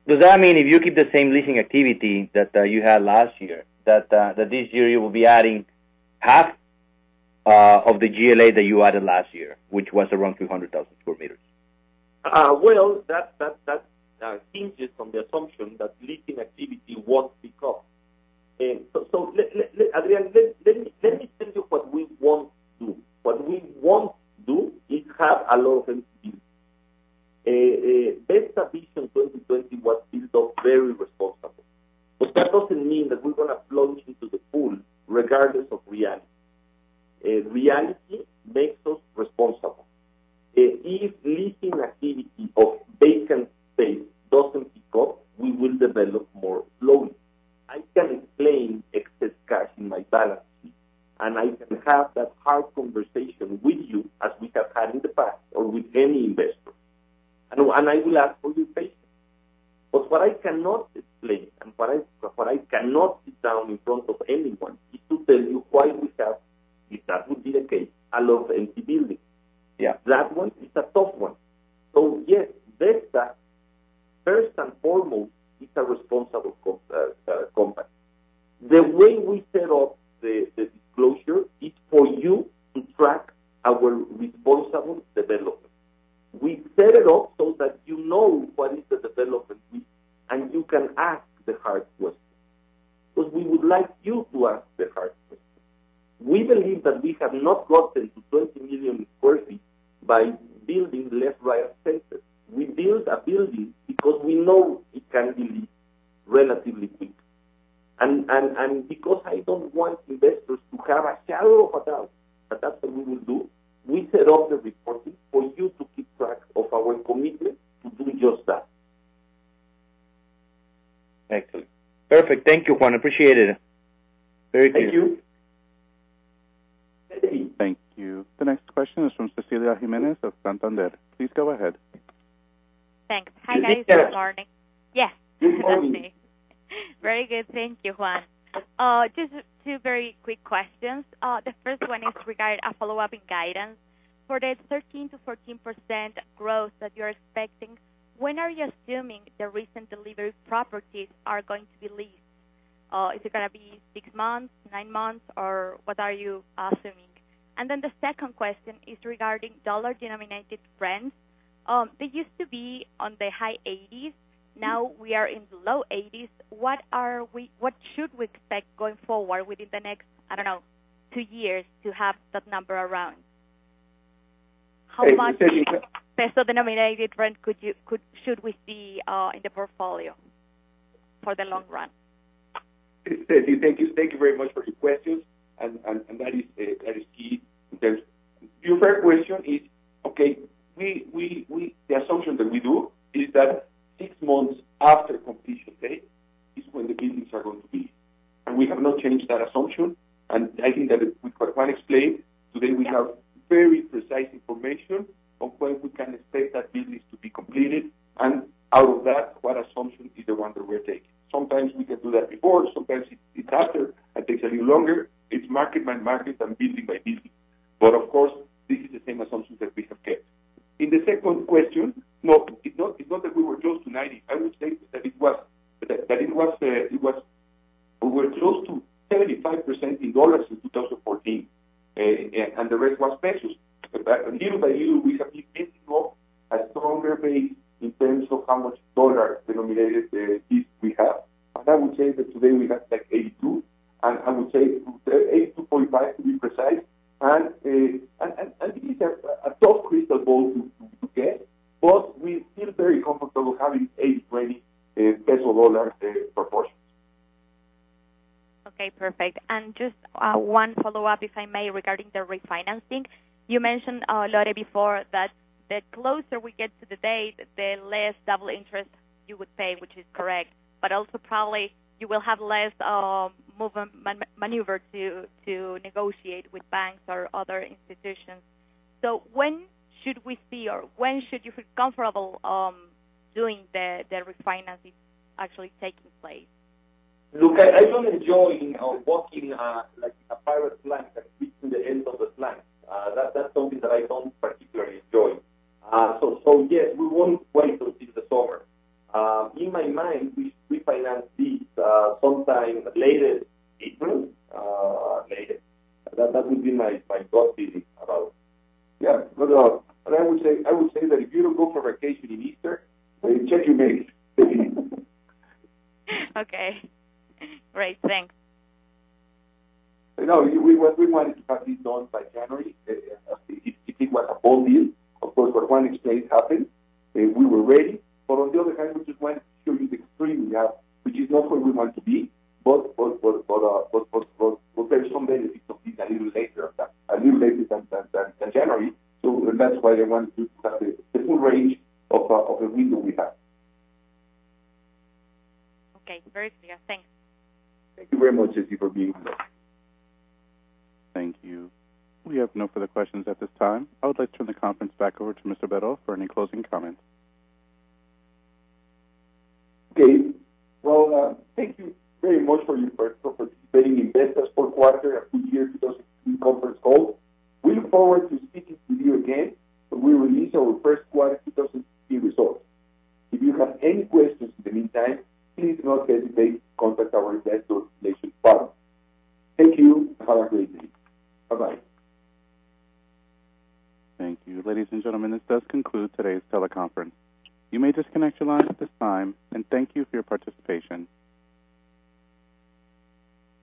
does that mean if you keep the same leasing activity that uh, you had last year, that uh, that this year you will be adding half uh, of the G L A that you added last year, which was around two hundred thousand square meters? Uh, well, that that that uh, hinges on the assumption that leasing activity won't pick up. And so, so let, let, let, Adrian, let, let, me, let me tell you what we won't do. What we won't do is have a lot of empty buildings. Uh, uh, Vesta Vision twenty twenty was built up very responsible. But that doesn't mean that we're going to plunge into the pool regardless of reality. Uh, reality makes us responsible. Uh, if leasing activity of vacant space doesn't pick up, we will develop more slowly. I can explain excess cash in my balance sheet, and I can have that hard conversation with you as we have had in the past or with any investor. And, and I will ask for your patience. But what I cannot explain and what I, what I cannot sit down in front of anyone is to tell you why we have, if that would be the case, a lot of empty buildings. Yeah. That one is a tough one. So, yes, Vesta, first and foremost, is a responsible co- uh, uh, company. The way we set up the, the disclosure is for you to track our responsible development. We set it up so that you know what is the development risk and you can ask the hard questions. Because we would like you to ask the hard questions. We believe that we have not gotten to twenty million square feet by building left, right, and center. We build a building because we know it can be leased relatively quick. And, and, and because I don't want investors to have a shadow of a doubt that that's what we will do, we set up the reporting for you to keep track of our commitment to do just that. Excellent. Perfect. Thank you, Juan. Appreciate it. Very clear. Thank you. Thank you. The next question is from Cecilia Jimenez of Santander. Please go ahead. Thanks. Hi, guys. Good morning. Yes, Good morning. that's me. Very good. Thank you, Juan. Uh, just two very quick questions. Uh, the first one is regarding a follow-up in guidance. For the thirteen to fourteen percent growth that you're expecting, when are you assuming the recent delivery properties are going to be leased? Uh, is it going to be six months, nine months, or what are you assuming? And then the second question is regarding dollar-denominated rents. Um, they used to be on the high eighties. Now we are in the low eighties. What are we? What should we expect going forward within the next, I don't know, two years to have that number around? How Hey, much Cecilia. peso-denominated rent could you could should we see uh, in the portfolio for the long run? Ceci, thank you, thank you very much for your questions, and, and, and that is uh, that is key. In terms, your first question is okay. We, we we the assumption that we do is that six months after completion date is when the buildings are going to be, and we have not changed that assumption. And I think that with what Juan explained today, we have very precise information on when we can expect that buildings to be completed, and out of that, what assumption is the one that we're taking. Sometimes we can do that before, sometimes it, it's after, and takes a little longer. It's market by market and building by building. But of course, this is the same assumption that we have kept. In the second question, no, it's not. It's not that we were close to ninety. I would say that it was that, that it was uh, it was we were close to seventy-five percent in dollars in two thousand fourteen, uh, and the rest was pesos. But little by little, we have been building up a stronger base in terms of how much dollar-denominated uh, fees we have. And I would say that today we have like eighty-two, and I would say eighty-two point five to be precise. And uh, and, and, and this is a, a tough crystal ball to, to, to get, but we feel very comfortable having eighty twenty uh, peso-dollar uh, proportions. Okay, perfect. And just uh, one follow-up, if I may, regarding the refinancing. You mentioned, uh, Lore, before that the closer we get to the date, the less double interest you would pay, which is correct. But also probably you will have less um, movement man- maneuver to, to negotiate with banks or other institutions. So when should we see, or when should you feel comfortable um, doing the, the refinancing actually taking place? Look, I, I don't enjoy uh, walking uh, like a pirate plank and reaching the end of the plank. Uh, that, that's something that I don't particularly enjoy. Uh, so, so yes, we won't wait until the summer. Uh, in my mind, That that would be my, my gut feeling about it. Yeah, but, uh, but I would say I would say that if you don't go for vacation in Easter, uh, check your mail. Okay. Great. Thanks. No, we we we wanted to have this done by January. Uh, if, if it was a bold deal, of course, what Juan explained happened. Uh, we were ready, but on the other hand, we just wanted to show you the extreme we have, which is not where we want to be. But but but but uh, but, but, but, but there's some benefits of this a little later, than, a little later than, than, than, than January. So that's why I wanted to have the, the full range of uh, of the window we have. Okay, very clear. Thanks. Thank you very much, Jesse, for being here. Thank you. We have no further questions at this time. I would like to turn the conference back over to Mister Berro for any closing comments. Okay. Well, uh, thank you very much for your for participating in Vesta's fourth quarter and full year twenty sixteen conference call. We look forward to speaking with you again when we release our first quarter twenty sixteen results. If you have any questions in the meantime, please do not hesitate to contact our investor relations department. Thank you. Have a great day. Bye-bye. Thank you. Ladies and gentlemen, this does conclude today's teleconference. You may disconnect your line at this time, and thank you for your participation.